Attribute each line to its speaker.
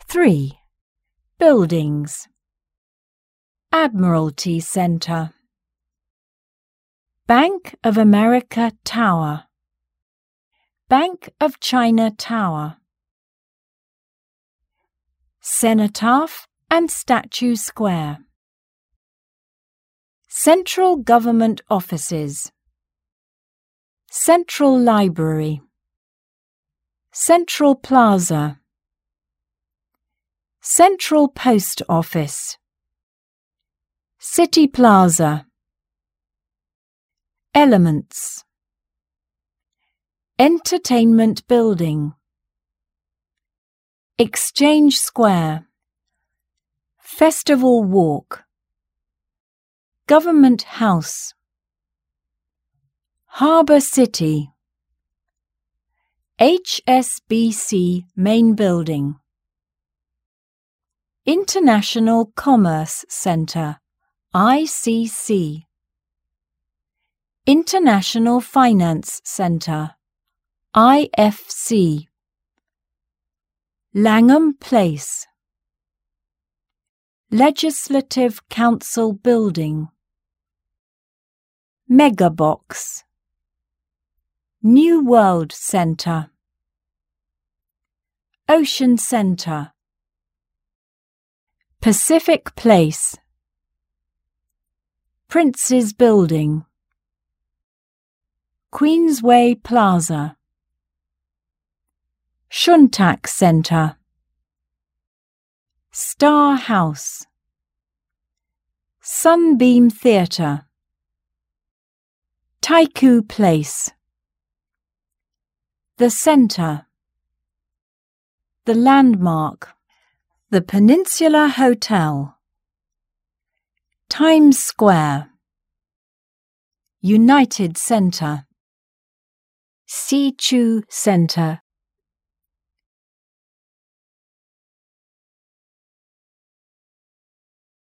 Speaker 1: 3. Buildings. Admiralty Centre. Bank of America Tower. Bank of China Tower. Cenotaph and Statue Square. Central Government Offices. Central Library. Central Plaza. Central Post Office. City Plaza. Elements. Entertainment Building. Exchange Square. Festival Walk. Government House. Harbour City. HSBC Main Building. International Commerce Centre, ICC. International Finance Centre, IFC. Langham Place. Legislative Council Building. Megabox. New World Centre. Ocean Centre. Pacific Place. Prince's Building. Queensway Plaza. Shuntak Centre. Star House. Sunbeam Theatre. Taikoo Place. The Centre. The Landmark. The Peninsula Hotel. Times Square. United Centre. Sichu Centre.